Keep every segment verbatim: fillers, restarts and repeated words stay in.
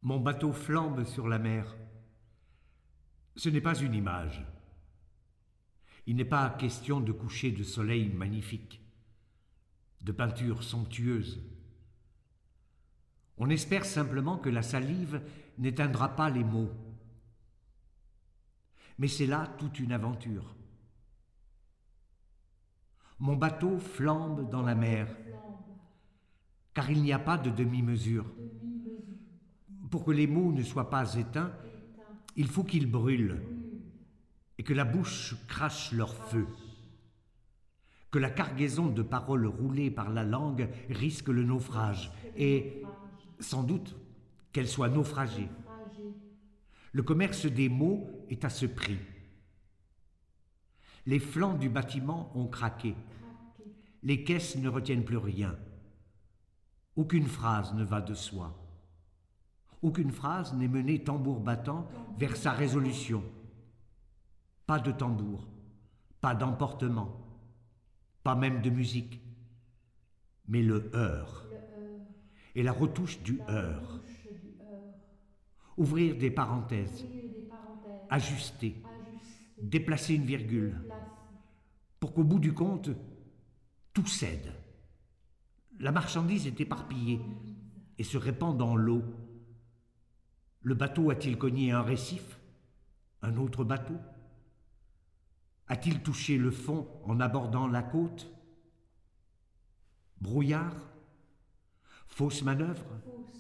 Mon bateau flambe sur la mer. Ce n'est pas une image. Il n'est pas question de coucher de soleil magnifique, de peinture somptueuse. On espère simplement que la salive n'éteindra pas les mots. Mais c'est là toute une aventure. Mon bateau flambe dans la mer, car il n'y a pas de demi-mesure. Pour que les mots ne soient pas éteints, il faut qu'ils brûlent et que la bouche crache leur feu. Que la cargaison de paroles roulées par la langue risque le naufrage et, sans doute, qu'elle soit naufragée. Le commerce des mots est à ce prix. Les flancs du bâtiment ont craqué. Les caisses ne retiennent plus rien. Aucune phrase ne va de soi. Aucune phrase n'est menée tambour battant vers sa résolution. Pas de tambour, pas d'emportement, pas même de musique, mais le heurt et la retouche du heurt. Ouvrir des parenthèses, ajuster, déplacer une virgule, pour qu'au bout du compte, tout cède. La marchandise est éparpillée et se répand dans l'eau. Le bateau a-t-il cogné un récif? Un autre bateau? A-t-il touché le fond en abordant la côte? Brouillard? Fausse manœuvre?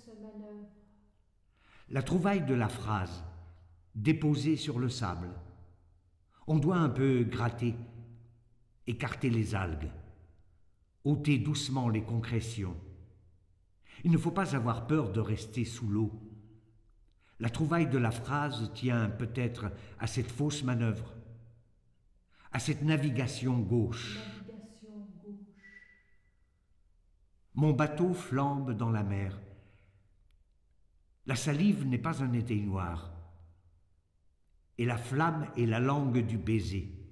La trouvaille de la phrase, déposée sur le sable. On doit un peu gratter, écarter les algues, ôter doucement les concrétions. Il ne faut pas avoir peur de rester sous l'eau. La trouvaille de la phrase tient peut-être à cette fausse manœuvre, à cette navigation gauche. Navigation gauche. Mon bateau flambe dans la mer. La salive n'est pas un éteignoir, et la flamme est la langue du baiser.